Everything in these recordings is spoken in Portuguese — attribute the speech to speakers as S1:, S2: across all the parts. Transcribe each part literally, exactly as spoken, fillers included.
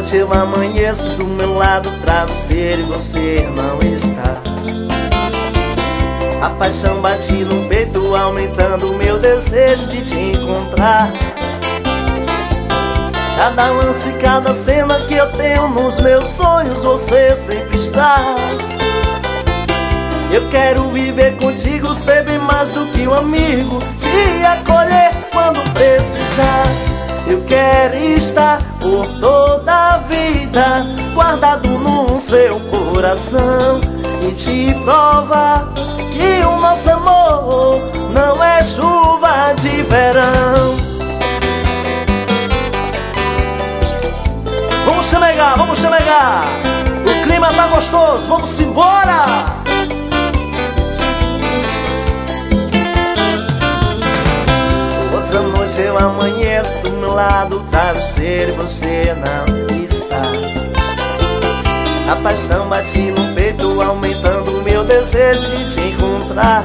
S1: noite eu amanheço do meu lado travesseiro e você não está. A paixão bate no peito, aumentando o meu desejo de te encontrar. Cada lance, cada cena que eu tenho nos meus sonhos, você sempre está. Eu quero viver contigo, ser bem mais do que um amigo, te acolher quando precisar. Eu quero estar por toda a vida, guardado no seu coração, e te provar que o nosso amor não é chuva de verão. Vamos chamegar, vamos chamegar. O clima tá gostoso, vamos embora. Outra noite eu amanheço do meu lado travesseiro e você não está. A paixão bate no peito, aumentando o meu desejo de te encontrar.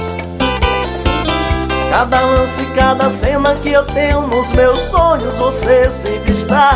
S1: Cada lance, cada cena que eu tenho nos meus sonhos, você sempre está.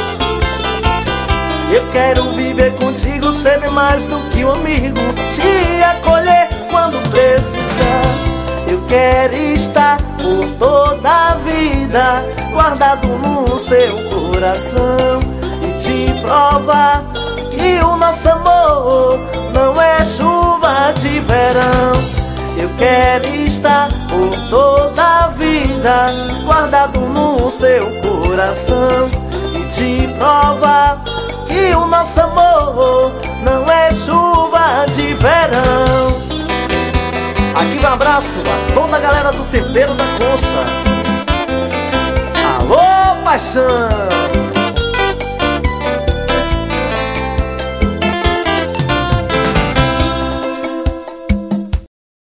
S1: Eu quero viver contigo, ser bem mais do que um amigo, te acolher quando precisar. Eu quero estar por toda a vida, guardado no seu coração, e te provar que o nosso amor não é chuva de verão. Eu quero estar por toda a vida, guardado no seu coração, e te provar que o nosso amor não é chuva de verão. Aqui um abraço a toda a galera do Tempero da Concha. Alô, paixão!